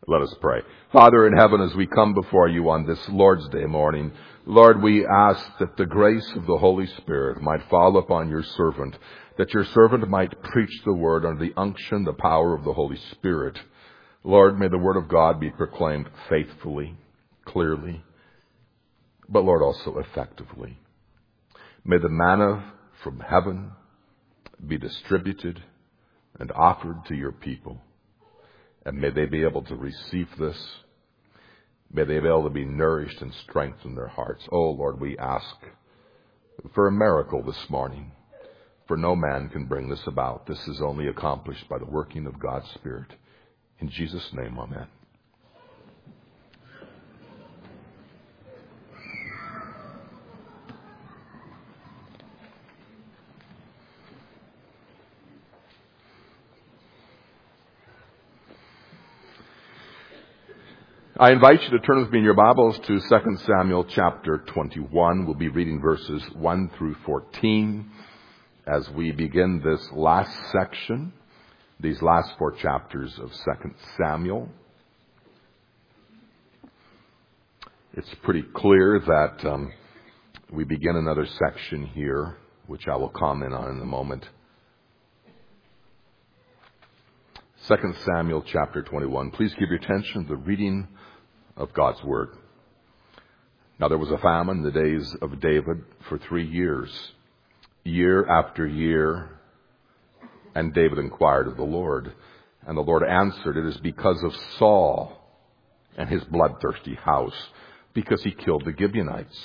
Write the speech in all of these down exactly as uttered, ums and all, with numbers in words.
Let us pray. Father in heaven, as we come before you on this Lord's Day morning, Lord, we ask that the grace of the Holy Spirit might fall upon your servant, that your servant might preach the word under the unction, the power of the Holy Spirit. Lord, may the word of God be proclaimed faithfully, clearly, but Lord, also effectively. May the manna from heaven be distributed and offered to your people. And may they be able to receive this. May they be able to be nourished and strengthened in their hearts. Oh, Lord, we ask for a miracle this morning. For no man can bring this about. This is only accomplished by the working of God's Spirit. In Jesus' name, amen. I invite you to turn with me in your Bibles to Second Samuel chapter twenty-one. We'll be reading verses one through fourteen as we begin this last section, these last four chapters of Second Samuel. It's pretty clear that um, we begin another section here, which I will comment on in a moment. Second Samuel chapter twenty-one. Please give your attention to the reading of God's Word. Now there was a famine in the days of David for three years, year after year, and David inquired of the Lord. And the Lord answered, "It is because of Saul and his bloodthirsty house, because he killed the Gibeonites."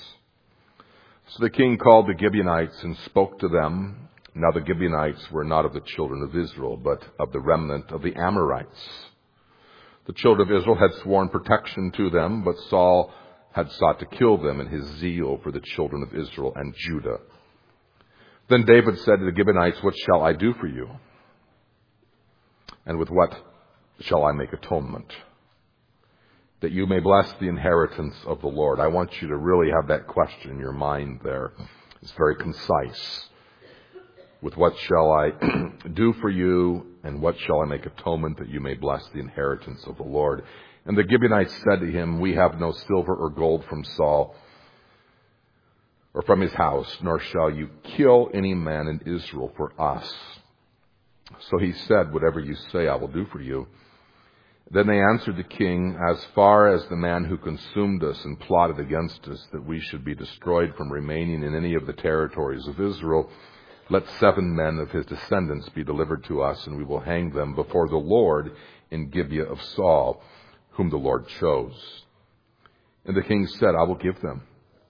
So the king called the Gibeonites and spoke to them. Now the Gibeonites were not of the children of Israel, but of the remnant of the Amorites. The children of Israel had sworn protection to them, but Saul had sought to kill them in his zeal for the children of Israel and Judah. Then David said to the Gibeonites, "What shall I do for you? And with what shall I make atonement? That you may bless the inheritance of the Lord." I want you to really have that question in your mind there. It's very concise. With what shall I do for you, and what shall I make atonement that you may bless the inheritance of the Lord? And the Gibeonites said to him, "We have no silver or gold from Saul or from his house, nor shall you kill any man in Israel for us." So he said, "Whatever you say, I will do for you." Then they answered the king, "As far as the man who consumed us and plotted against us, that we should be destroyed from remaining in any of the territories of Israel, let seven men of his descendants be delivered to us, and we will hang them before the Lord in Gibeah of Saul, whom the Lord chose." And the king said, "I will give them."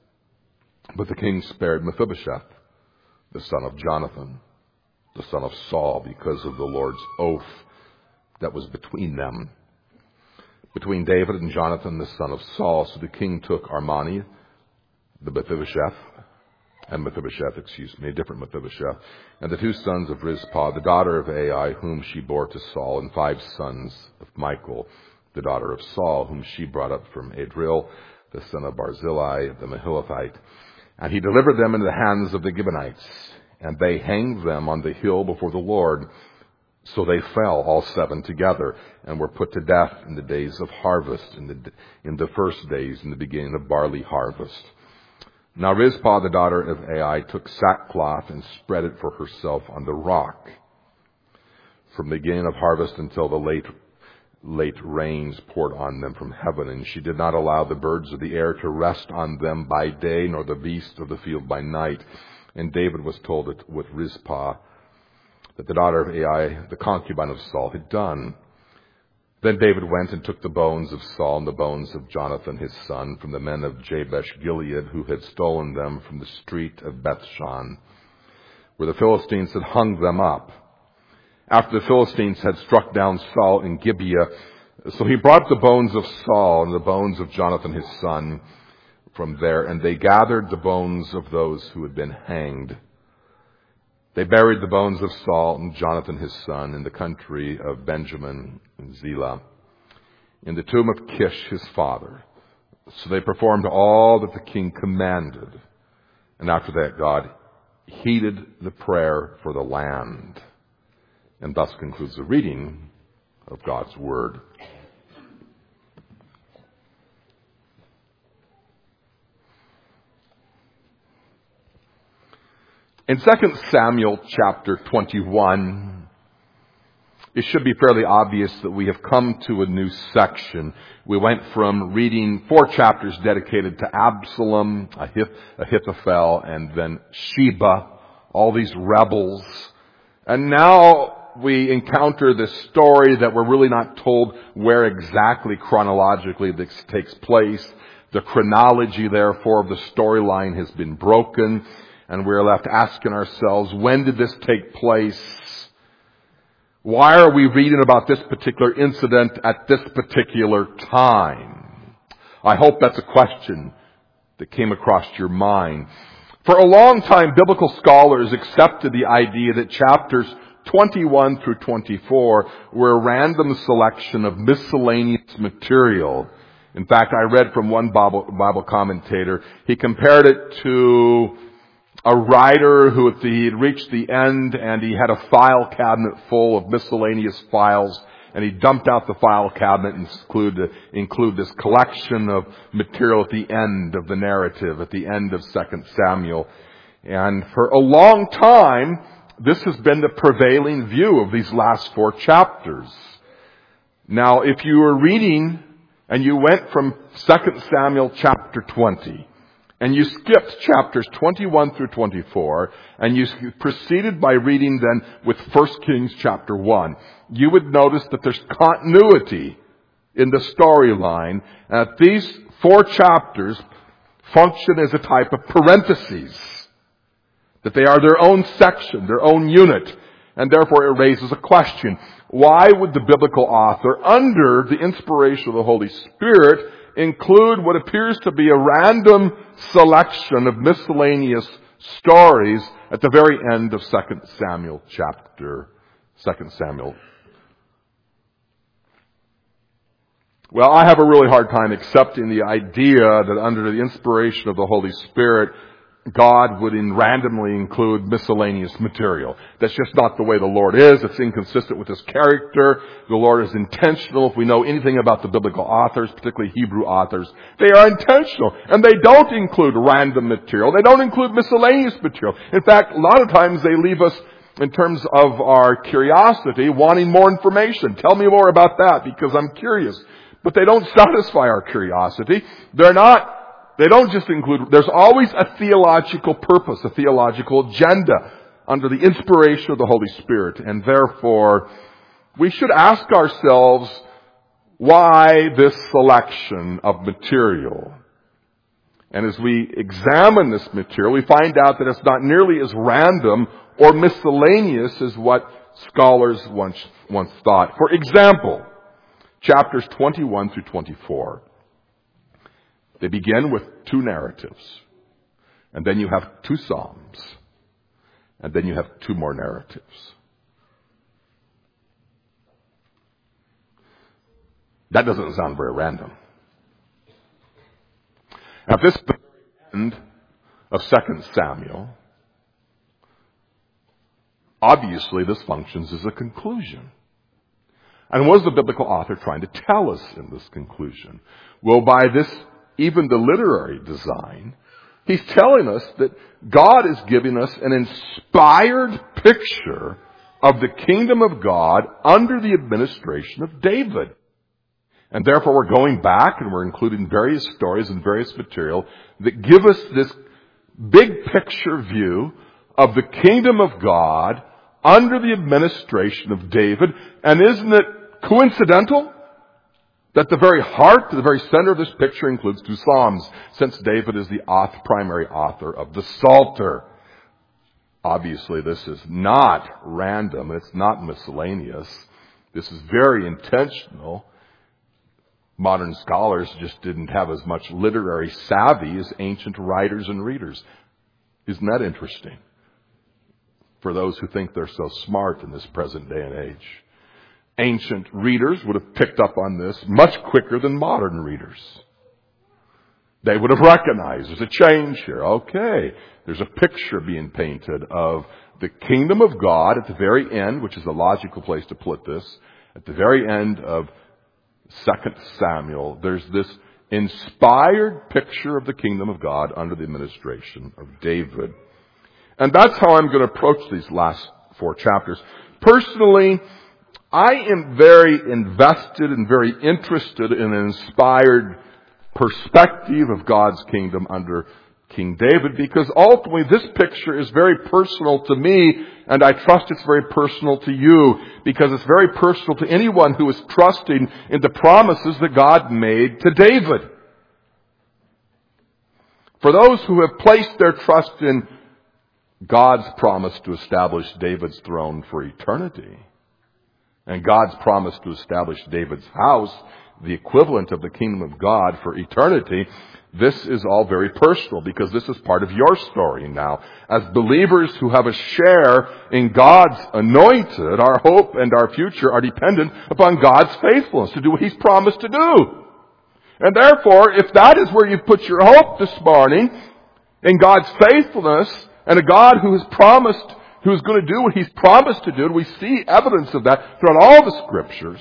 But the king spared Mephibosheth, the son of Jonathan, the son of Saul, because of the Lord's oath that was between them, between David and Jonathan, the son of Saul. So the king took Armani, the Mephibosheth, and Mephibosheth, excuse me, a different Mephibosheth, and the two sons of Rizpah, the daughter of Ai, whom she bore to Saul, and five sons of Michal, the daughter of Saul, whom she brought up from Adriel, the son of Barzillai, the Mahalathite. And he delivered them into the hands of the Gibeonites, and they hanged them on the hill before the Lord. So they fell, all seven together, and were put to death in the days of harvest, in the, in the first days, in the beginning of barley harvest. Now Rizpah, the daughter of Ai, took sackcloth and spread it for herself on the rock, from the beginning of harvest until the late late rains poured on them from heaven. And she did not allow the birds of the air to rest on them by day, nor the beasts of the field by night. And David was told it with Rizpah, that the daughter of Ai, the concubine of Saul, had done. Then David went and took the bones of Saul and the bones of Jonathan his son from the men of Jabesh Gilead, who had stolen them from the street of Bethshan, where the Philistines had hung them up, after the Philistines had struck down Saul in Gibeah. So he brought the bones of Saul and the bones of Jonathan his son from there, and they gathered the bones of those who had been hanged. They buried the bones of Saul and Jonathan his son in the country of Benjamin and Zelah, in the tomb of Kish his father. So they performed all that the king commanded. And after that, God heeded the prayer for the land. And thus concludes the reading of God's Word. In Second Samuel chapter twenty-one, it should be fairly obvious that we have come to a new section. We went from reading four chapters dedicated to Absalom, Ahith- Ahithophel, and then Sheba, all these rebels. And now we encounter this story that we're really not told where exactly chronologically this takes place. The chronology, therefore, of the storyline has been broken, and we're left asking ourselves, when did this take place? Why are we reading about this particular incident at this particular time? I hope that's a question that came across your mind. For a long time, biblical scholars accepted the idea that chapters twenty-one through twenty-four were a random selection of miscellaneous material. In fact, I read from one Bible, Bible commentator, he compared it to a writer who he had reached the end and he had a file cabinet full of miscellaneous files, and he dumped out the file cabinet and include, include this collection of material at the end of the narrative, at the end of Second Samuel. And for a long time, this has been the prevailing view of these last four chapters. Now, if you were reading and you went from Second Samuel chapter twenty, and you skipped chapters twenty-one through twenty-four, and you proceeded by reading then with First Kings chapter one, you would notice that there's continuity in the storyline, and that these four chapters function as a type of parentheses, that they are their own section, their own unit, and therefore it raises a question. Why would the biblical author, under the inspiration of the Holy Spirit, include what appears to be a random selection of miscellaneous stories at the very end of Second Samuel chapter, Second Samuel? Well, I have a really hard time accepting the idea that under the inspiration of the Holy Spirit, God would in randomly include miscellaneous material. That's just not the way the Lord is. It's inconsistent with His character. The Lord is intentional. If we know anything about the biblical authors, particularly Hebrew authors, they are intentional. And they don't include random material. They don't include miscellaneous material. In fact, a lot of times they leave us, in terms of our curiosity, wanting more information. Tell me more about that because I'm curious. But they don't satisfy our curiosity. They're not They don't just include, there's always a theological purpose, a theological agenda under the inspiration of the Holy Spirit. And therefore, we should ask ourselves, why this selection of material? And as we examine this material, we find out that it's not nearly as random or miscellaneous as what scholars once, once thought. For example, chapters twenty-one through twenty-four. They begin with two narratives. And then you have two psalms. And then you have two more narratives. That doesn't sound very random. At this end of Second Samuel, obviously this functions as a conclusion. And what is the biblical author trying to tell us in this conclusion? Well, by this even the literary design, he's telling us that God is giving us an inspired picture of the kingdom of God under the administration of David. And therefore we're going back and we're including various stories and various material that give us this big picture view of the kingdom of God under the administration of David. And isn't it coincidental that the very heart, the very center of this picture includes two Psalms, since David is the author, primary author of the Psalter. Obviously, this is not random. It's not miscellaneous. This is very intentional. Modern scholars just didn't have as much literary savvy as ancient writers and readers. Isn't that interesting? For those who think they're so smart in this present day and age. Ancient readers would have picked up on this much quicker than modern readers. They would have recognized there's a change here. Okay, there's a picture being painted of the kingdom of God at the very end, which is a logical place to put this. At the very end of Second Samuel, there's this inspired picture of the kingdom of God under the administration of David. And that's how I'm going to approach these last four chapters. Personally, I am very invested and very interested in an inspired perspective of God's kingdom under King David, because ultimately this picture is very personal to me, and I trust it's very personal to you, because it's very personal to anyone who is trusting in the promises that God made to David. For those who have placed their trust in God's promise to establish David's throne for eternity, and God's promise to establish David's house, the equivalent of the kingdom of God for eternity, this is all very personal, because this is part of your story now. As believers who have a share in God's anointed, our hope and our future are dependent upon God's faithfulness to do what He's promised to do. And therefore, if that is where you put your hope this morning, in God's faithfulness, and a God who has promised, who is going to do what He's promised to do, and we see evidence of that throughout all the Scriptures,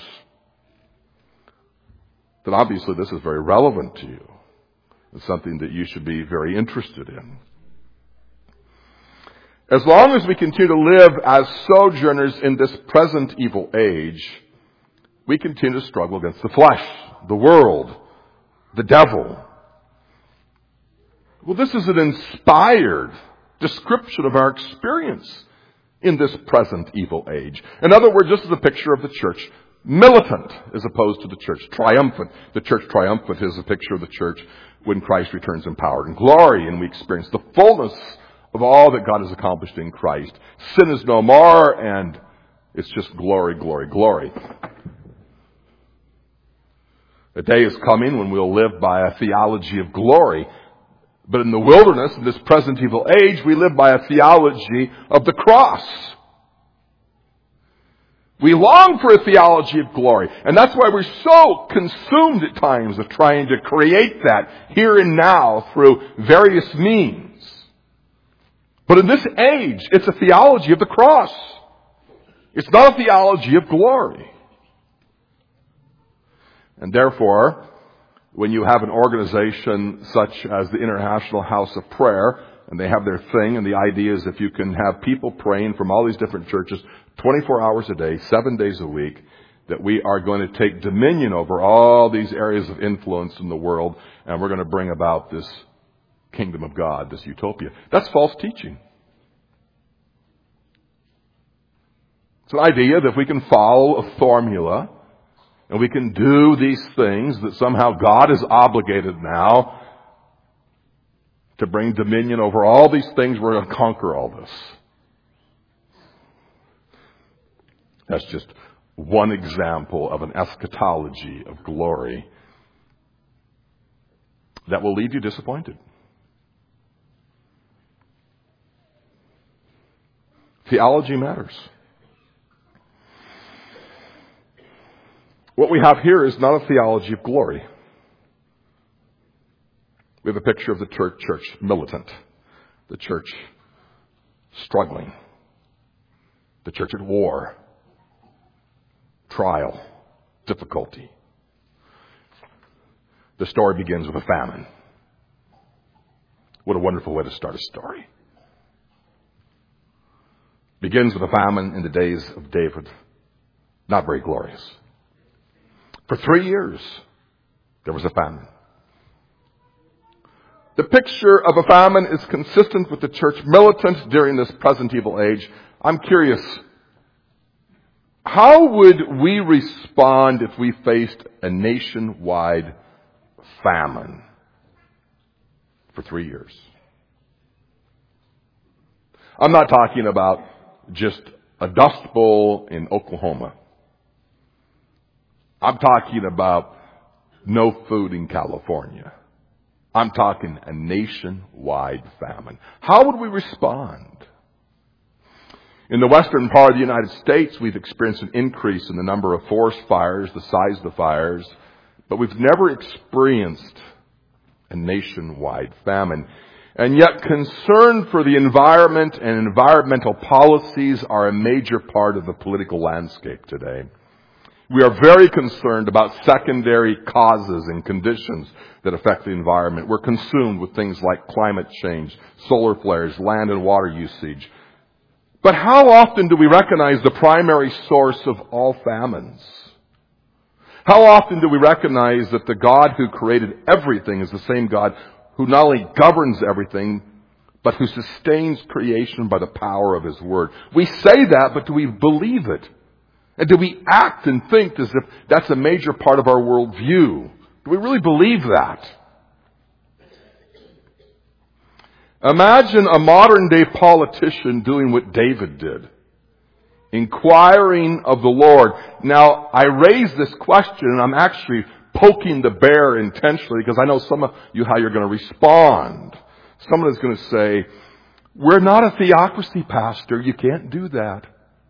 then obviously this is very relevant to you. It's something that you should be very interested in. As long as we continue to live as sojourners in this present evil age, we continue to struggle against the flesh, the world, the devil. Well, this is an inspired description of our experience in this present evil age. In other words, this is a picture of the church militant as opposed to the church triumphant. The church triumphant is a picture of the church when Christ returns in power and glory, and we experience the fullness of all that God has accomplished in Christ. Sin is no more, and it's just glory, glory, glory. A day is coming when we'll live by a theology of glory. But in the wilderness, in this present evil age, we live by a theology of the cross. We long for a theology of glory. And that's why we're so consumed at times of trying to create that here and now through various means. But in this age, it's a theology of the cross. It's not a theology of glory. And therefore, when you have an organization such as the International House of Prayer, and they have their thing, and the idea is if you can have people praying from all these different churches twenty-four hours a day, seven days a week, that we are going to take dominion over all these areas of influence in the world, and we're going to bring about this kingdom of God, this utopia. That's false teaching. It's an idea that if we can follow a formula, and we can do these things, that somehow God is obligated now to bring dominion over all these things. We're going to conquer all this. That's just one example of an eschatology of glory that will leave you disappointed. Theology matters. What we have here is not a theology of glory. We have a picture of the church, church militant, the church struggling, the church at war, trial, difficulty. The story begins with a famine. What a wonderful way to start a story. Begins with a famine in the days of David. Not very glorious. For three years, there was a famine. The picture of a famine is consistent with the church militant during this present evil age. I'm curious, how would we respond if we faced a nationwide famine for three years? I'm not talking about just a dust bowl in Oklahoma. I'm talking about no food in California. I'm talking a nationwide famine. How would we respond? In the western part of the United States, we've experienced an increase in the number of forest fires, the size of the fires, but we've never experienced a nationwide famine. And yet concern for the environment and environmental policies are a major part of the political landscape today. We are very concerned about secondary causes and conditions that affect the environment. We're consumed with things like climate change, solar flares, land and water usage. But how often do we recognize the primary source of all famines? How often do we recognize that the God who created everything is the same God who not only governs everything, but who sustains creation by the power of His Word? We say that, but do we believe it? And do we act and think as if that's a major part of our worldview? Do we really believe that? Imagine a modern day politician doing what David did. Inquiring of the Lord. Now, I raise this question and I'm actually poking the bear intentionally because I know some of you how you're going to respond. Someone is going to say, we're not a theocracy, Pastor. You can't do that.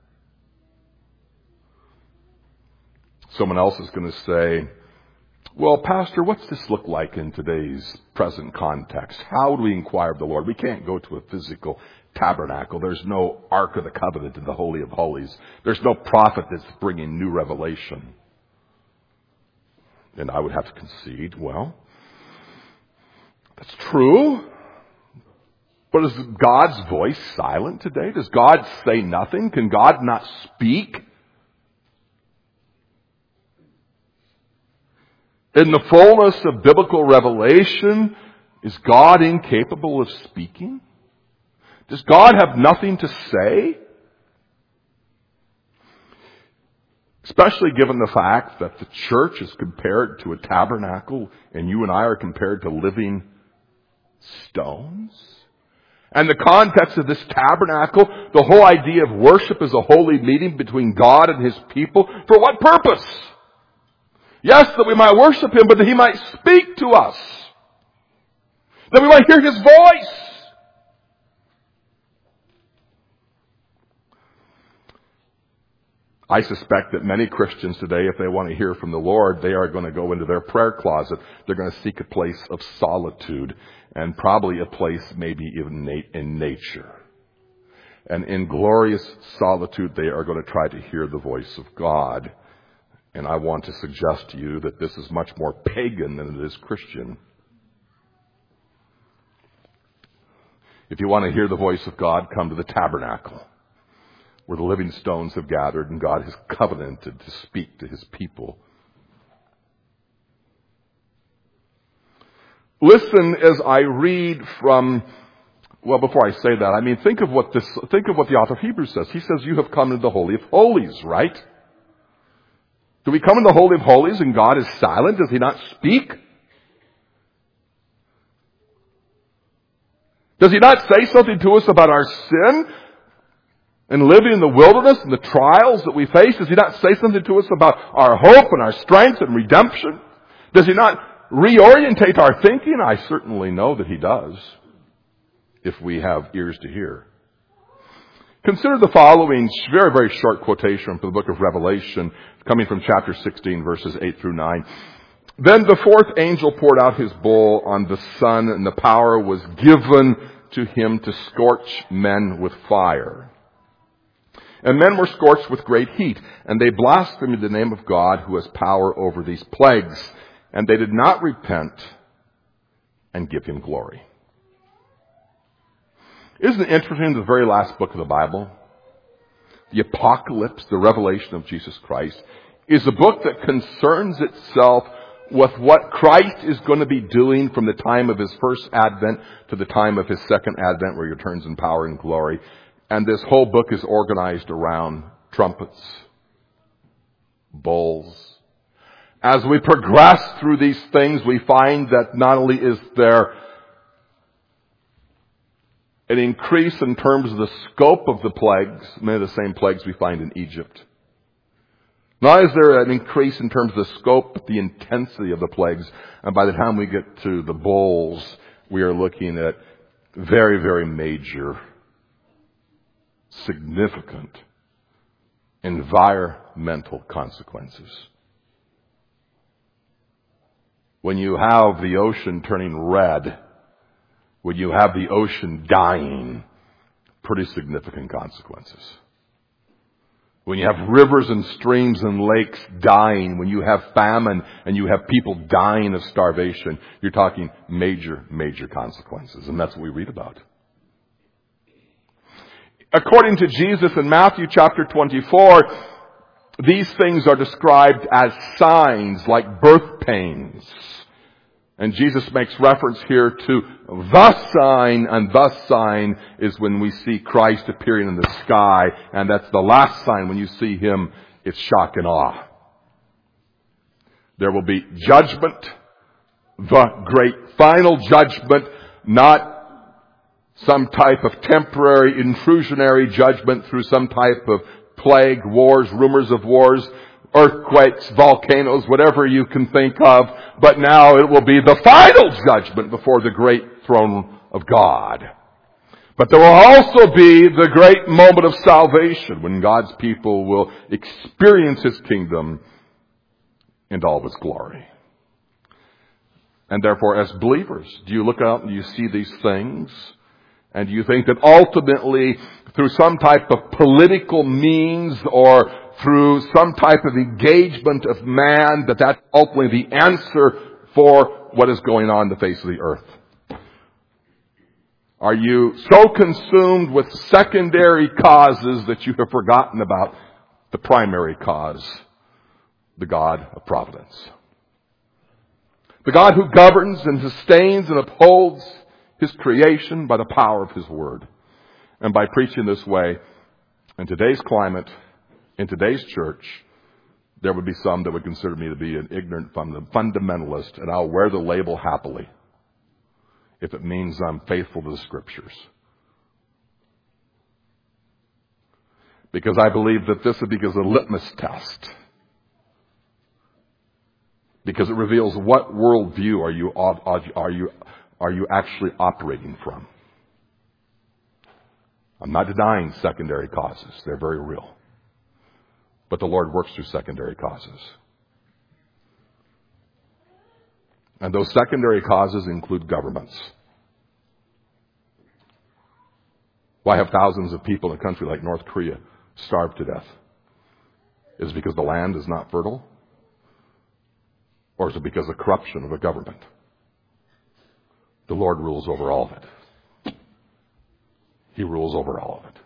Someone else is going to say, well, Pastor, what's this look like in today's present context? How do we inquire of the Lord? We can't go to a physical tabernacle. There's no Ark of the Covenant in the Holy of Holies. There's no prophet that's bringing new revelation. And I would have to concede, well, that's true. But is God's voice silent today? Does God say nothing? Can God not speak? In the fullness of biblical revelation, is God incapable of speaking? Does God have nothing to say? Especially given the fact that the church is compared to a tabernacle and you and I are compared to living stones. And the context of this tabernacle, the whole idea of worship is a holy meeting between God and His people. For what purpose? Yes, that we might worship Him, but that He might speak to us. That we might hear His voice. I suspect that many Christians today, if they want to hear from the Lord, they are going to go into their prayer closet. They're going to seek a place of solitude and probably a place maybe even in nature. And in glorious solitude, they are going to try to hear the voice of God. And I want to suggest to you that this is much more pagan than it is Christian. If you want to hear the voice of God, come to the tabernacle, where the living stones have gathered and God has covenanted to speak to His people. Listen as I read from, well, before I say that, I mean, think of what this, think of what the author of Hebrews says. He says, you have come into the Holy of Holies, right? Do we come into the Holy of Holies and God is silent? Does He not speak? Does He not say something to us about our sin and living in the wilderness and the trials that we face? Does He not say something to us about our hope and our strength and redemption? Does He not reorientate our thinking? I certainly know that He does, if we have ears to hear. Consider the following very, very short quotation from the book of Revelation, coming from chapter sixteen, verses eight through nine. Then the fourth angel poured out his bowl on the sun, and the power was given to him to scorch men with fire. And men were scorched with great heat, and they blasphemed the name of God who has power over these plagues. And they did not repent and give Him glory. Isn't it interesting, the very last book of the Bible, the Apocalypse, the revelation of Jesus Christ, is a book that concerns itself with what Christ is going to be doing from the time of His first advent to the time of His second advent, where He returns in power and glory. And this whole book is organized around trumpets, bowls. As we progress through these things, we find that not only is there an increase in terms of the scope of the plagues, many of the same plagues we find in Egypt. Not is there an increase in terms of the scope, but the intensity of the plagues. And by the time we get to the bowls, we are looking at very, very major, significant, environmental consequences. When you have the ocean turning red, when you have the ocean dying, pretty significant consequences. when you have rivers and streams and lakes dying, when you have famine and you have people dying of starvation, you're talking major, major consequences. And that's what we read about. According to Jesus in Matthew chapter twenty-four, these things are described as signs like birth pains. And Jesus makes reference here to the sign, and the sign is when we see Christ appearing in the sky, and that's the last sign. When you see Him, it's shock and awe. There will be judgment, the great final judgment, not some type of temporary intrusionary judgment through some type of plague, wars, rumors of wars, earthquakes, volcanoes, whatever you can think of. But now it will be the final judgment before the great throne of God. But there will also be the great moment of salvation when God's people will experience His kingdom in all of its glory. And therefore, as believers, do you look out and you see these things? And do you think that ultimately, through some type of political means or through some type of engagement of man, that that's ultimately the answer for what is going on in the face of the earth? Are you so consumed with secondary causes that you have forgotten about the primary cause, the God of providence? The God who governs and sustains and upholds His creation by the power of His Word. And by preaching this way, in today's climate, in today's church, there would be some that would consider me to be an ignorant fundamentalist, and I'll wear the label happily if it means I'm faithful to the Scriptures. Because I believe that this would be a litmus test. Because it reveals what worldview are you are you are you actually operating from. I'm not denying secondary causes. They're very real. But the Lord works through secondary causes. And those secondary causes include governments. Why have thousands of people in a country like North Korea starved to death? Is it because the land is not fertile? Or is it because of corruption of a government? The Lord rules over all of it. He rules over all of it.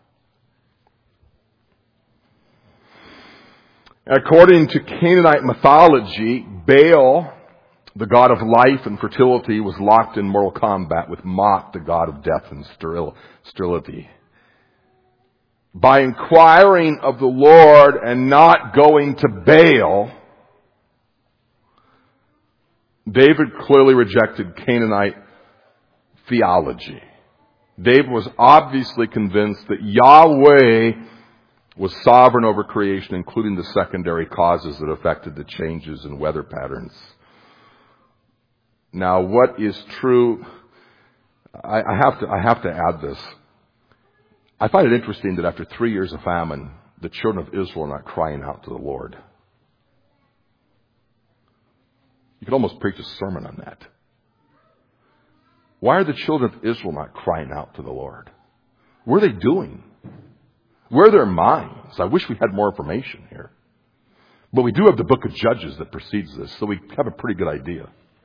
According to Canaanite mythology, Baal, the god of life and fertility, was locked in mortal combat with Mot, the god of death and steril- sterility. By inquiring of the Lord and not going to Baal, David clearly rejected Canaanite theology. David was obviously convinced that Yahweh was sovereign over creation, including the secondary causes that affected the changes in weather patterns. Now, what is true, I, I have to, I have to add this. I find it interesting that after three years of famine, the children of Israel are not crying out to the Lord. You could almost preach a sermon on that. Why are the children of Israel not crying out to the Lord? What are they doing? Where are their minds? I wish we had more information here. But we do have the book of Judges that precedes this, so we have a pretty good idea.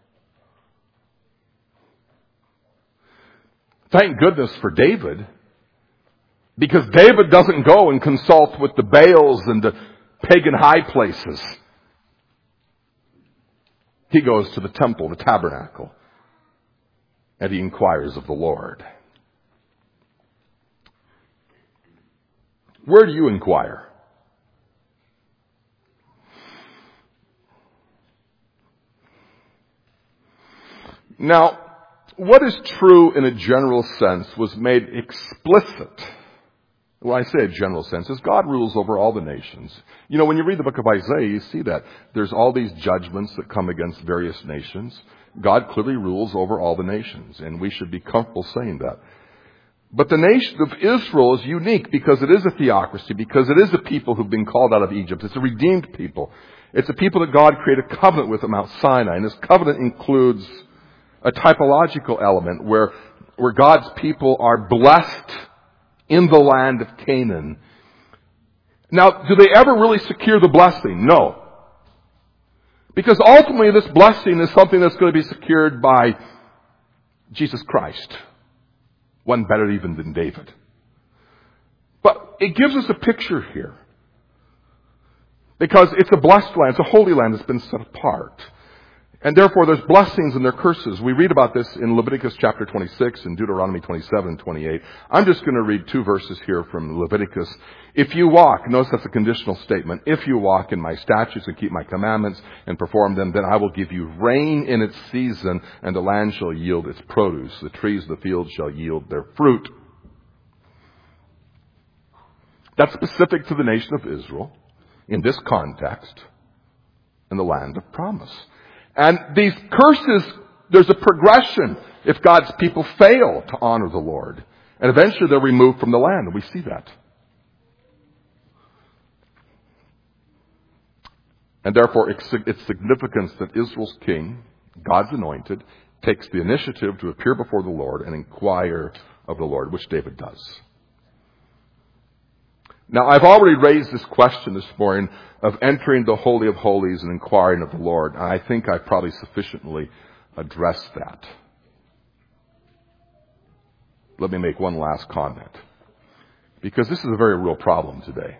Thank goodness for David, because David doesn't go and consult with the Baals and the pagan high places. He goes to the temple, the tabernacle, and he inquires of the Lord. Where do you inquire? Now, what is true in a general sense was made explicit. When I say a general sense, is God rules over all the nations. You know, when you read the book of Isaiah, you see that. There's all these judgments that come against various nations. God clearly rules over all the nations, and we should be comfortable saying that. But the nation of Israel is unique because it is a theocracy, because it is a people who've been called out of Egypt. It's a redeemed people. It's a people that God created a covenant with at Mount Sinai, and this covenant includes a typological element where, where God's people are blessed in the land of Canaan. Now, do they ever really secure the blessing? No. Because ultimately this blessing is something that's going to be secured by Jesus Christ. One better even than David. But it gives us a picture here. Because it's a blessed land, it's a holy land that's been set apart. And therefore there's blessings and there are curses. We read about this in Leviticus chapter twenty-six and Deuteronomy twenty-seven and twenty-eight. I'm just going to read two verses here from Leviticus. If you walk, notice that's a conditional statement. If you walk in my statutes and keep my commandments and perform them, then I will give you rain in its season and the land shall yield its produce. The trees of the field shall yield their fruit. That's specific to the nation of Israel in this context in the land of promise. And these curses, there's a progression if God's people fail to honor the Lord. And eventually they're removed from the land, and we see that. And therefore it's significance that Israel's king, God's anointed, takes the initiative to appear before the Lord and inquire of the Lord, which David does. Now, I've already raised this question this morning of entering the Holy of Holies and inquiring of the Lord. And I think I've probably sufficiently addressed that. Let me make one last comment. Because this is a very real problem today.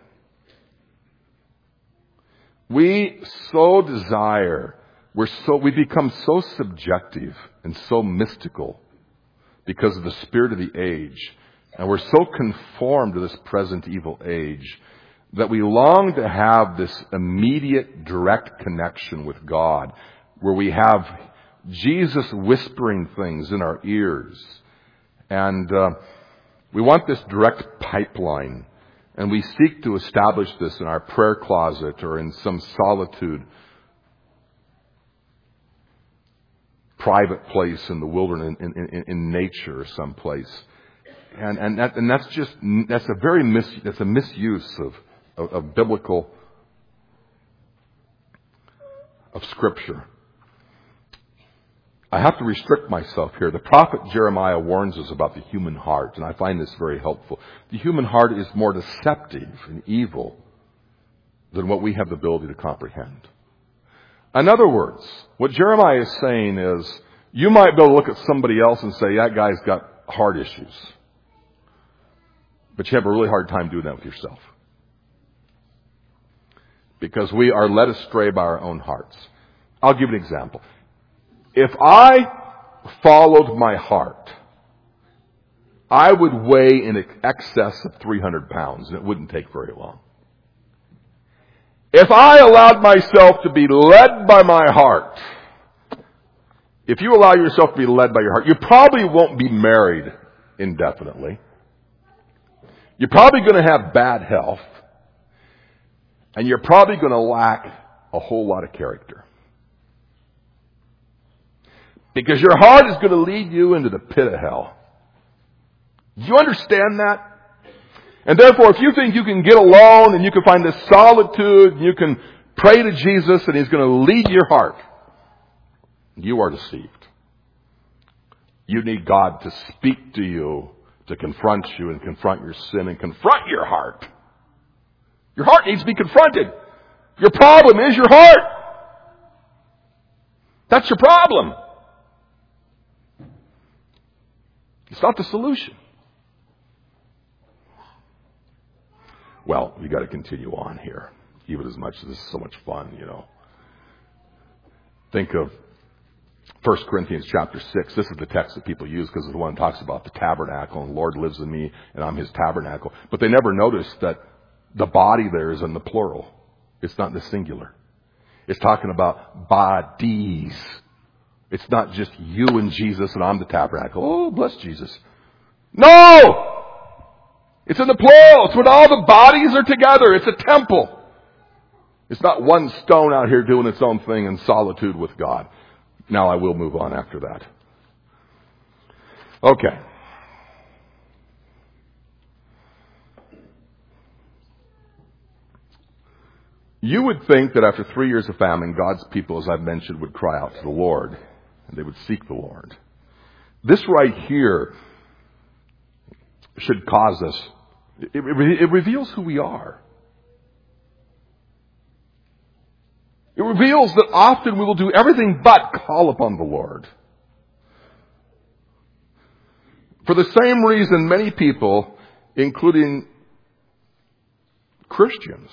We so desire, we're so, we become so subjective and so mystical because of the spirit of the age. And we're so conformed to this present evil age that we long to have this immediate, direct connection with God, where we have Jesus whispering things in our ears. And uh, we want this direct pipeline. And we seek to establish this in our prayer closet or in some solitude, private place in the wilderness, in, in, in nature or someplace. And and that, and that's just that's a very mis that's a misuse of, of of biblical of Scripture. I have to restrict myself here. The prophet Jeremiah warns us about the human heart, and I find this very helpful. The human heart is more deceptive and evil than what we have the ability to comprehend. In other words, what Jeremiah is saying is, you might be able to look at somebody else and say, that guy's got heart issues. But you have a really hard time doing that with yourself. Because we are led astray by our own hearts. I'll give you an example. If I followed my heart, I would weigh in excess of three hundred pounds, and it wouldn't take very long. If I allowed myself to be led by my heart, if you allow yourself to be led by your heart, you probably won't be married indefinitely. You're probably going to have bad health. And you're probably going to lack a whole lot of character. Because your heart is going to lead you into the pit of hell. Do you understand that? And therefore, if you think you can get alone and you can find this solitude, and you can pray to Jesus and He's going to lead your heart, you are deceived. You need God to speak to you, to confront you and confront your sin and confront your heart. Your heart needs to be confronted. Your problem is your heart. That's your problem. It's not the solution. Well, we got to continue on here, even as much as this is so much fun, you know. Think of First Corinthians chapter six. This is the text that people use because it's the one that talks about the tabernacle and the Lord lives in me and I'm His tabernacle. But they never notice that the body there is in the plural. It's not in the singular. It's talking about bodies. It's not just you and Jesus and I'm the tabernacle. Oh, bless Jesus. No! It's in the plural. It's when all the bodies are together. It's a temple. It's not one stone out here doing its own thing in solitude with God. Now I will move on after that. Okay. You would think that after three years of famine, God's people, as I've mentioned, would cry out to the Lord. And they would seek the Lord. This right here should cause us, it, it, it reveals who we are. It reveals that often we will do everything but call upon the Lord. For the same reason, many people, including Christians,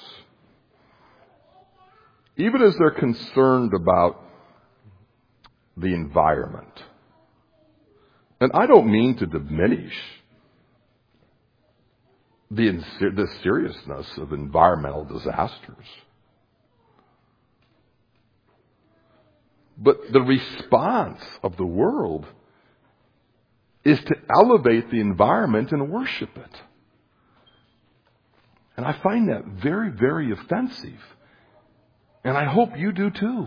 even as they're concerned about the environment, and I don't mean to diminish the, the seriousness of environmental disasters, but the response of the world is to elevate the environment and worship it. And I find that very, very offensive. And I hope you do too.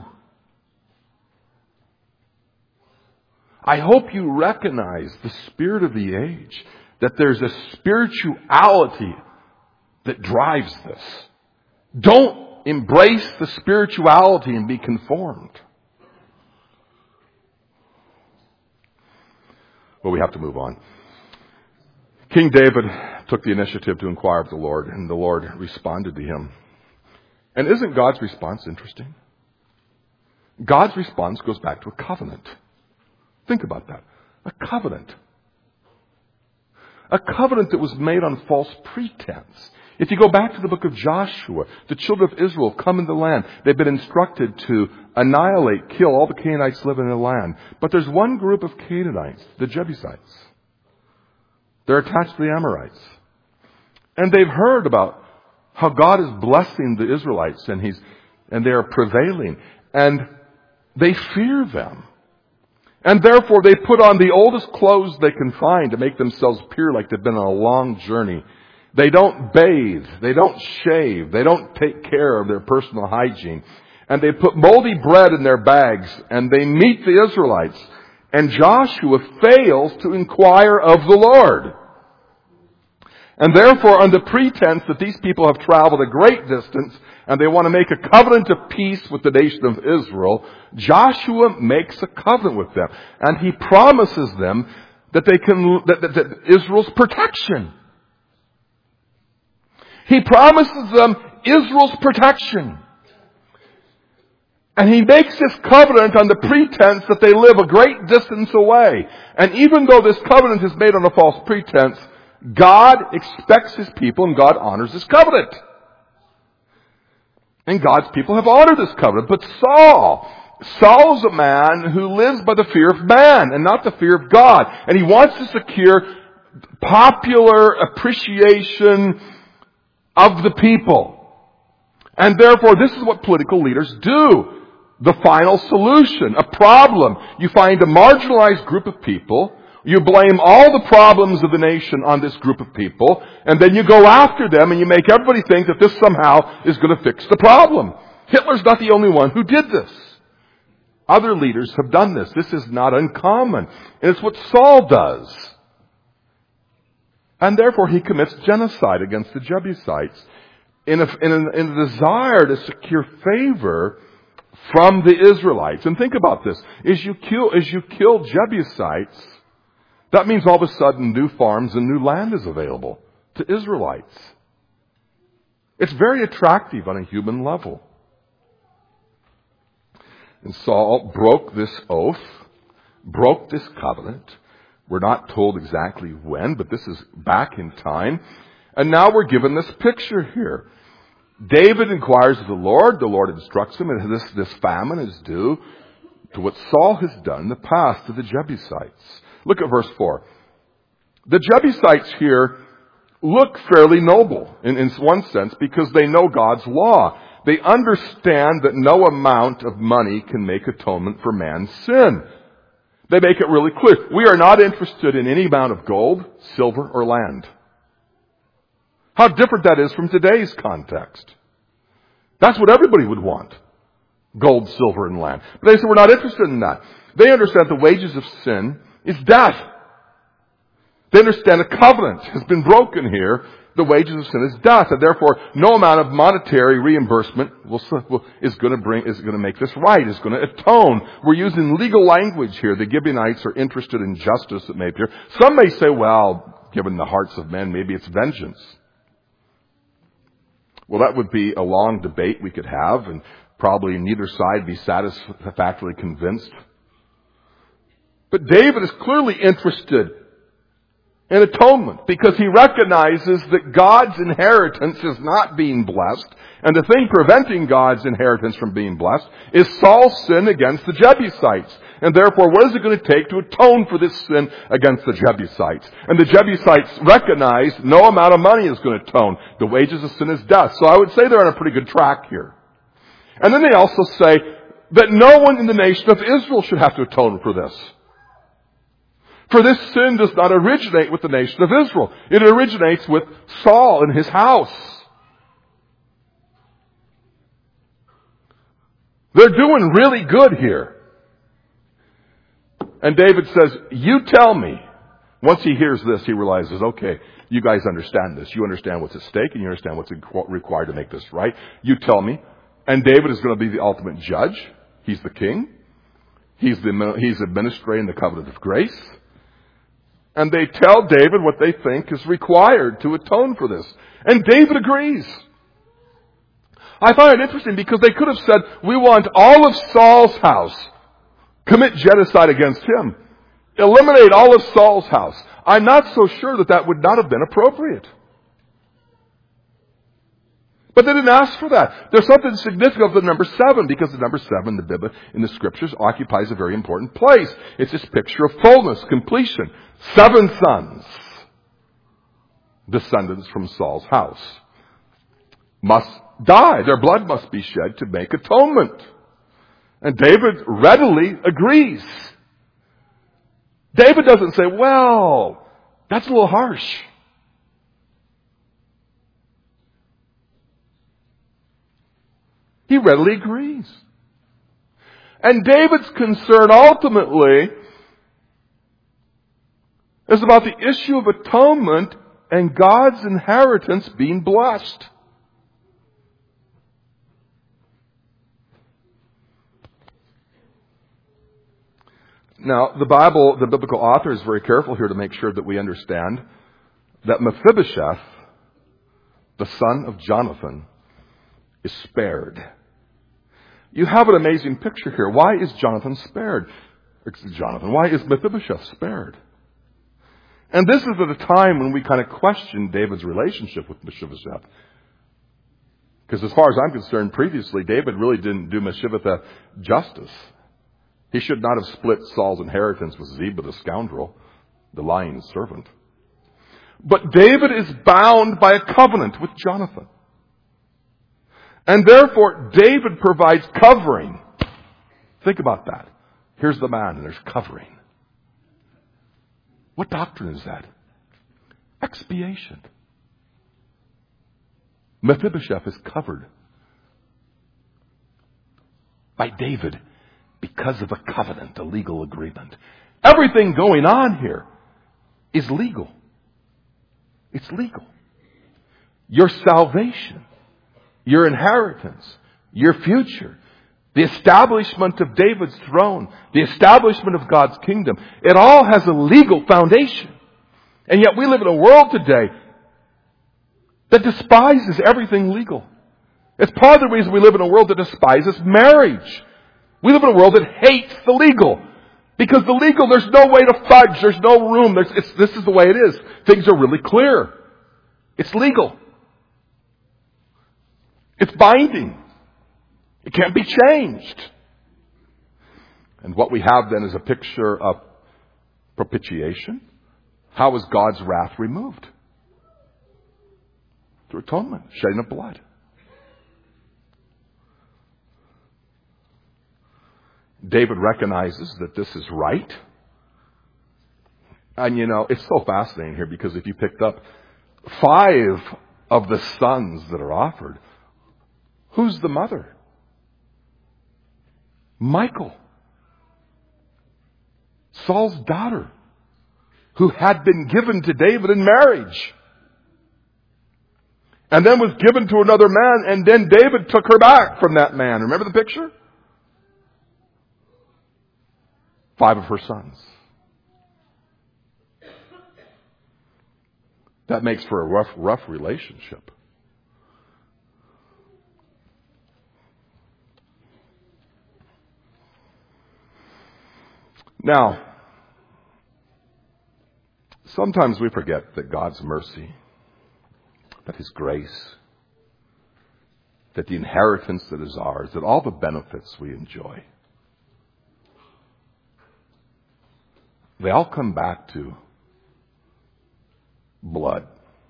I hope you recognize the spirit of the age, that there's a spirituality that drives this. Don't embrace the spirituality and be conformed. Well, we have to move on. King David took the initiative to inquire of the Lord, and the Lord responded to him. And isn't God's response interesting? God's response goes back to a covenant. Think about that. A covenant. A covenant that was made on false pretense. If you go back to the book of Joshua, the children of Israel come into the land. They've been instructed to annihilate, kill all the Canaanites living in the land. But there's one group of Canaanites, the Jebusites. They're attached to the Amorites. And they've heard about how God is blessing the Israelites, and He's and they are prevailing. And they fear them. And therefore they put on the oldest clothes they can find to make themselves appear like they've been on a long journey. They don't bathe. They don't shave. They don't take care of their personal hygiene. And they put moldy bread in their bags, and they meet the Israelites. And Joshua fails to inquire of the Lord. And therefore, under pretense that these people have traveled a great distance and they want to make a covenant of peace with the nation of Israel, Joshua makes a covenant with them. And he promises them that they can, that, that, that Israel's protection. He promises them Israel's protection. And he makes this covenant on the pretense that they live a great distance away. And even though this covenant is made on a false pretense, God expects His people and God honors this covenant. And God's people have honored this covenant. But Saul, Saul is a man who lives by the fear of man and not the fear of God. And he wants to secure popular appreciation of the people. And therefore, this is what political leaders do. The final solution, a problem. You find a marginalized group of people. You blame all the problems of the nation on this group of people, and then you go after them and you make everybody think that this somehow is going to fix the problem. Hitler's not the only one who did this. Other leaders have done this. This is not uncommon. And it's what Saul does. And therefore he commits genocide against the Jebusites in a, in a, in a desire to secure favor from the Israelites. And think about this. As you kill, as you kill Jebusites, that means all of a sudden new farms and new land is available to Israelites. It's very attractive on a human level. And Saul broke this oath, broke this covenant. We're not told exactly when, but this is back in time. And now we're given this picture here. David inquires of the Lord. The Lord instructs him, and this, this famine is due to what Saul has done in the past to the Jebusites. Look at verse four. The Jebusites here look fairly noble in, in one sense because they know God's law. They understand that no amount of money can make atonement for man's sin. They make it really clear. We are not interested in any amount of gold, silver, or land. How different that is from today's context. That's what everybody would want. Gold, silver, and land. But they say we're not interested in that. They understand the wages of sin is death. They understand a covenant has been broken here. The wages of sin is death, and therefore no amount of monetary reimbursement will, will, is going to bring is going to make this right. Is going to atone. We're using legal language here. The Gibeonites are interested in justice that may appear. Some may say, well, given the hearts of men, maybe it's vengeance. Well, that would be a long debate we could have, and Probably neither side be satisfactorily convinced. But David is clearly interested in atonement because he recognizes that God's inheritance is not being blessed, and the thing preventing God's inheritance from being blessed is Saul's sin against the Jebusites. And therefore, what is it going to take to atone for this sin against the Jebusites? And the Jebusites recognize no amount of money is going to atone. The wages of sin is death. So I would say they're on a pretty good track here. And then they also say that no one in the nation of Israel should have to atone for this. For this sin does not originate with the nation of Israel. It originates with Saul and his house. They're doing really good here. And David says, you tell me. Once he hears this, he realizes, okay, you guys understand this. You understand what's at stake and you understand what's required to make this right. You tell me. And David is going to be the ultimate judge. He's the king. He's the, he's administrating the covenant of grace. And they tell David what they think is required to atone for this. And David agrees. I find it interesting because they could have said, we want all of Saul's house. Commit genocide against him. Eliminate all of Saul's house. I'm not so sure that that would not have been appropriate. But they didn't ask for that. There's something significant of the number seven, because the number seven in the Bible, in the Scriptures, occupies a very important place. It's this picture of fullness, completion. Seven sons, descendants from Saul's house, must die. Their blood must be shed to make atonement. And David readily agrees. David doesn't say, well, that's a little harsh. He readily agrees. And David's concern ultimately is about the issue of atonement and God's inheritance being blessed. Now, the Bible, the biblical author is very careful here to make sure that we understand that Mephibosheth, the son of Jonathan, is spared. You have an amazing picture here. Why is Jonathan spared? Jonathan, why is Mephibosheth spared? And this is at a time when we kind of question David's relationship with Mephibosheth. Because as far as I'm concerned, previously, David really didn't do Mephibosheth justice. He should not have split Saul's inheritance with Ziba the scoundrel, the lying servant. But David is bound by a covenant with Jonathan. And therefore, David provides covering. Think about that. Here's the man, and there's covering. What doctrine is that? Expiation. Mephibosheth is covered by David because of a covenant, a legal agreement. Everything going on here is legal. It's legal. Your salvation, your inheritance, your future, the establishment of David's throne, the establishment of God's kingdom, it all has a legal foundation. And yet we live in a world today that despises everything legal. It's part of the reason we live in a world that despises marriage. We live in a world that hates the legal. Because the legal, there's no way to fudge. There's no room. There's, it's, this is the way it is. Things are really clear. It's legal. It's binding. It can't be changed. And what we have then is a picture of propitiation. How is God's wrath removed? Through atonement, shedding of blood. David recognizes that this is right. And you know, it's so fascinating here because if you picked up five of the sons that are offered, who's the mother? Michal, Saul's daughter, who had been given to David in marriage. And then was given to another man, and then David took her back from that man. Remember the picture? Five of her sons. That makes for a rough, rough relationship. Now, sometimes we forget that God's mercy, that His grace, that the inheritance that is ours, that all the benefits we enjoy, they all come back to blood.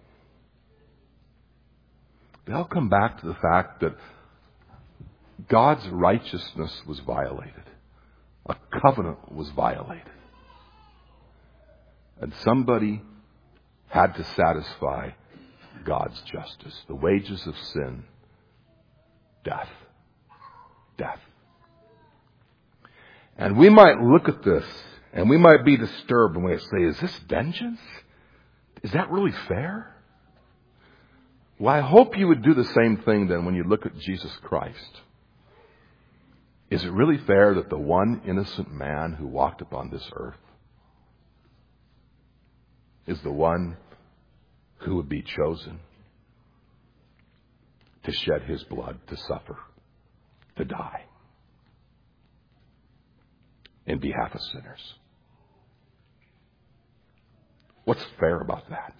They all come back to the fact that God's righteousness was violated. A covenant was violated. And somebody had to satisfy God's justice. The wages of sin, death. Death. And we might look at this and we might be disturbed and we say, is this vengeance? Is that really fair? Well, I hope you would do the same thing then when you look at Jesus Christ. Is it really fair that the one innocent man who walked upon this earth is the one who would be chosen to shed his blood, to suffer, to die in behalf of sinners? What's fair about that?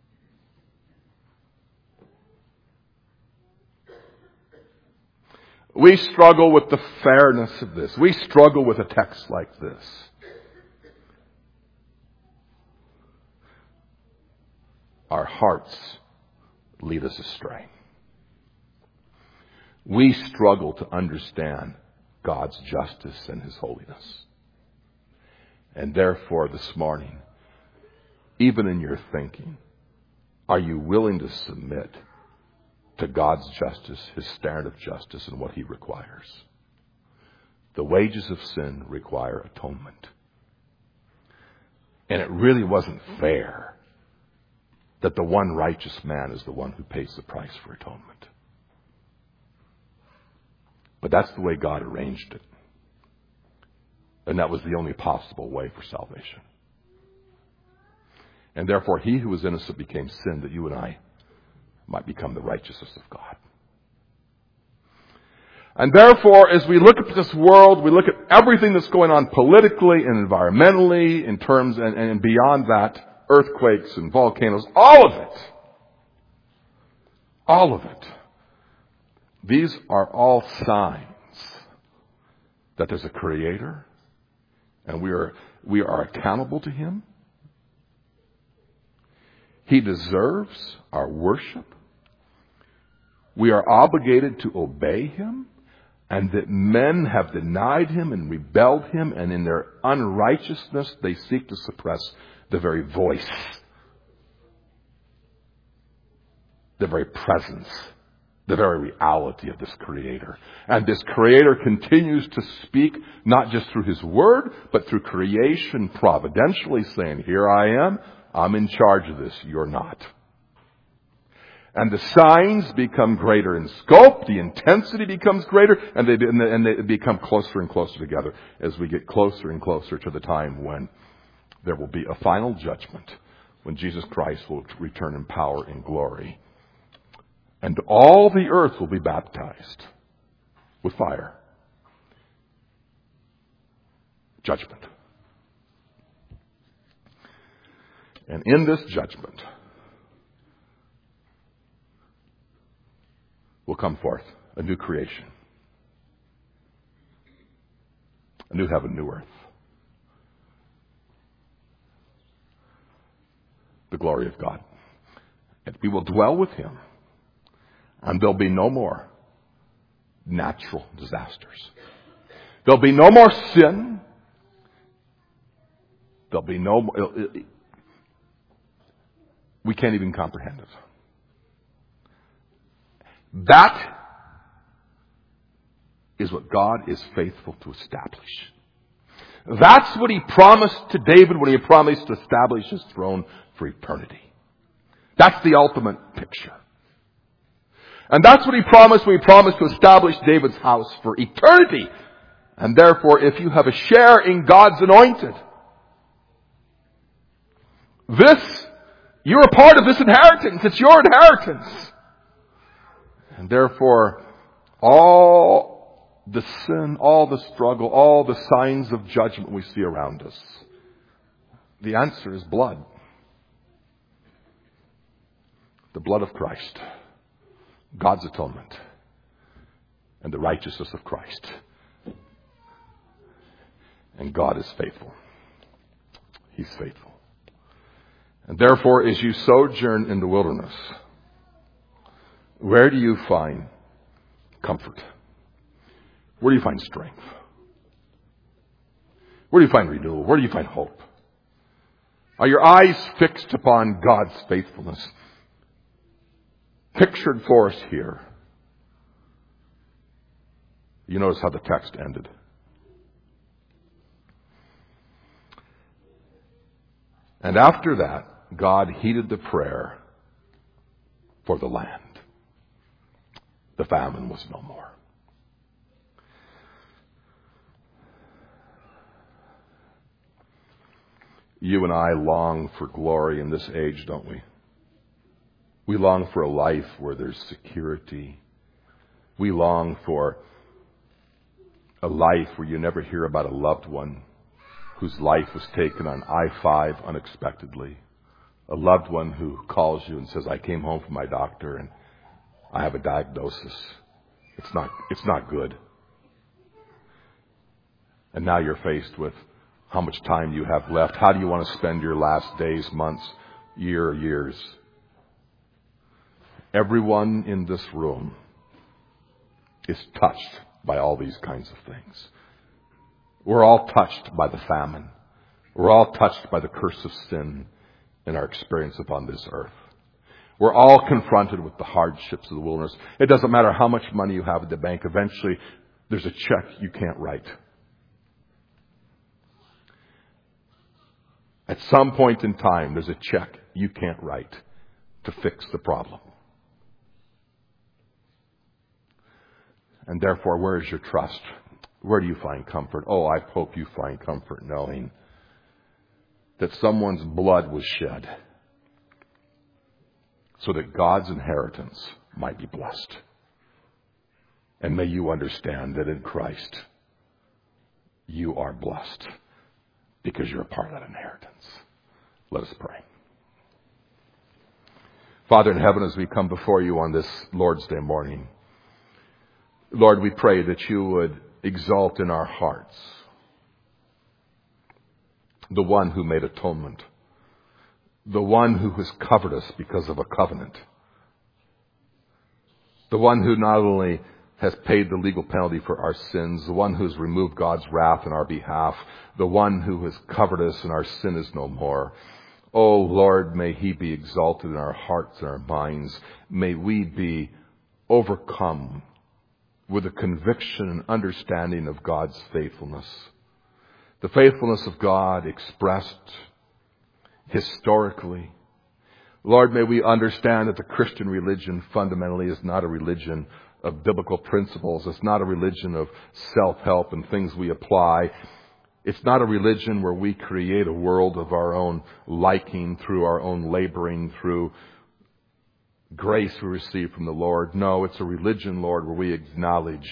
We struggle with the fairness of this. We struggle with a text like this. Our hearts lead us astray. We struggle to understand God's justice and His holiness. And therefore, this morning, even in your thinking, are you willing to submit to God's justice, His standard of justice, and what He requires? The wages of sin require atonement. And it really wasn't fair that the one righteous man is the one who pays the price for atonement. But that's the way God arranged it. And that was the only possible way for salvation. And therefore, He who was innocent became sin that you and I might become the righteousness of God. And therefore, as we look at this world, we look at everything that's going on politically and environmentally, in terms and, and beyond that, earthquakes and volcanoes, all of it, all of it, these are all signs that there's a Creator, and we are we are accountable to Him. He deserves our worship. We are obligated to obey Him, and that men have denied Him and rebelled Him, and in their unrighteousness they seek to suppress the very voice, the very presence, the very reality of this Creator. And this Creator continues to speak not just through His Word, but through creation providentially, saying, here I am, I'm in charge of this, you're not. And the signs become greater in scope, the intensity becomes greater, and they, and they become closer and closer together as we get closer and closer to the time when there will be a final judgment, when Jesus Christ will return in power and glory. And all the earth will be baptized with fire. Judgment. And in this judgment will come forth a new creation. A new heaven, new earth. The glory of God. And we will dwell with Him. And there'll be no more natural disasters. There'll be no more sin. There'll be no more... We can't even comprehend it. That is what God is faithful to establish. That's what He promised to David when He promised to establish His throne for eternity. That's the ultimate picture. And that's what He promised when He promised to establish David's house for eternity. And therefore, if you have a share in God's anointed, this, you're a part of this inheritance. It's your inheritance. And therefore, all the sin, all the struggle, all the signs of judgment we see around us? The answer is blood. The blood of Christ. God's atonement. And the righteousness of Christ. And God is faithful. He's faithful. And therefore, as you sojourn in the wilderness, where do you find comfort? Where do you find strength? Where do you find renewal? Where do you find hope? Are your eyes fixed upon God's faithfulness? Pictured for us here. You notice how the text ended. And after that, God heeded the prayer for the land. The famine was no more. You and I long for glory in this age, don't we? We long for a life where there's security. We long for a life where you never hear about a loved one whose life was taken on I five unexpectedly. A loved one who calls you and says, I came home from my doctor and I have a diagnosis. It's not, it's not good. And now you're faced with how much time you have left. How do you want to spend your last days, months, year, years? Everyone in this room is touched by all these kinds of things. We're all touched by the famine. We're all touched by the curse of sin in our experience upon this earth. We're all confronted with the hardships of the wilderness. It doesn't matter how much money you have at the bank. Eventually, there's a check you can't write. At some point in time, there's a check you can't write to fix the problem. And therefore, where is your trust? Where do you find comfort? Oh, I hope you find comfort knowing that someone's blood was shed so that God's inheritance might be blessed. And may you understand that in Christ, you are blessed because you're a part of that inheritance. Let us pray. Father in heaven, as we come before you on this Lord's Day morning, Lord, we pray that you would exalt in our hearts the one who made atonement, the one who has covered us because of a covenant, the one who not only has paid the legal penalty for our sins, the one who has removed God's wrath on our behalf, the one who has covered us and our sin is no more. Oh Lord, may he be exalted in our hearts and our minds. May we be overcome with a conviction and understanding of God's faithfulness. The faithfulness of God expressed historically. Lord, may we understand that the Christian religion fundamentally is not a religion of biblical principles. It's not a religion of self-help and things we apply. It's not a religion where we create a world of our own liking through our own laboring, through grace we receive from the Lord. No, it's a religion, Lord, where we acknowledge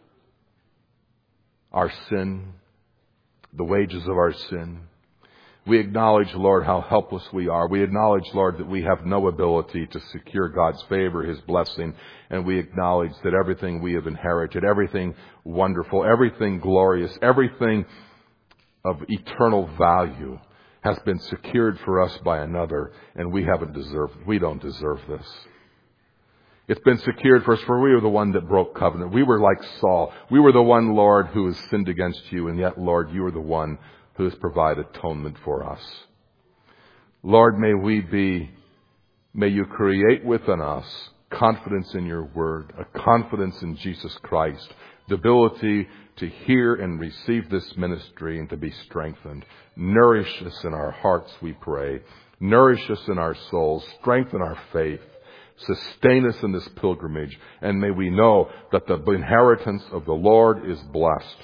our sin, the wages of our sin. We acknowledge, Lord, how helpless we are. We acknowledge, Lord, that we have no ability to secure God's favor, his blessing. And we acknowledge that everything we have inherited, everything wonderful, everything glorious, everything of eternal value has been secured for us by another, and we haven't deserved, we don't deserve this. It's been secured for us, for we were the one that broke covenant. We were like Saul. We were the one, Lord, who has sinned against you, and yet, Lord, you are the one who has provided atonement for us. Lord, may we be, may you create within us confidence in your word, a confidence in Jesus Christ, the ability to hear and receive this ministry and to be strengthened. Nourish us in our hearts, we pray. Nourish us in our souls. Strengthen our faith. Sustain us in this pilgrimage. And may we know that the inheritance of the Lord is blessed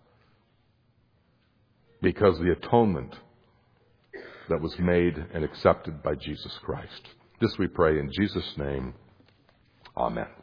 because the atonement that was made and accepted by Jesus Christ. This we pray in Jesus' name. Amen.